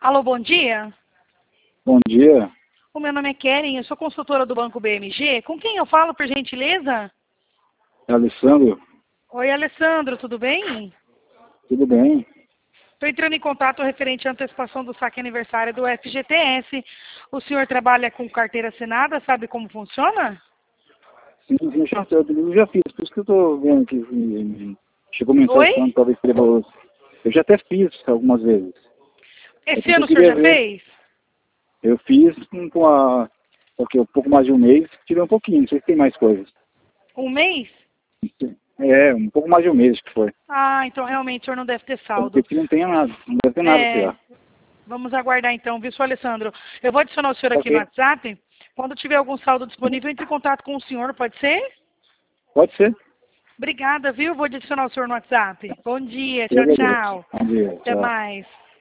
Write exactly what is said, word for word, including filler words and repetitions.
Alô, bom dia. Bom dia, O meu nome é Keren, eu sou consultora do Banco B M G. Com quem eu falo, por gentileza? é Alessandro. Oi, Alessandro, tudo bem? Tudo bem? Estou entrando em contato referente à antecipação do saque aniversário do F G T S. O senhor trabalha com carteira assinada, sabe como funciona? Sim, sim, eu já, eu já fiz, por isso que eu estou vendo aqui. hum, Chegou mensagem Oi? falando que talvez escreva outro. Eu já até fiz algumas vezes. É Esse porque ano eu o senhor queria já ver. fez? Eu fiz com com a. Ok, um pouco mais de um mês, tirei um pouquinho, não sei se tem mais coisas. Um mês? É, um pouco mais de um mês acho que foi. Ah, então realmente o senhor não deve ter Pode ser saldo. que não tenha nada, não deve ter nada, sei É, lá. vamos aguardar então, viu, senhor Alessandro? Eu vou adicionar o senhor aqui no Ok, WhatsApp. Quando tiver algum saldo disponível, entre em contato com o senhor, pode ser? pode ser. Obrigada, viu? Vou adicionar o senhor no WhatsApp. Bom dia, Eu tchau, agradeço. tchau. Bom dia, Até tchau. mais.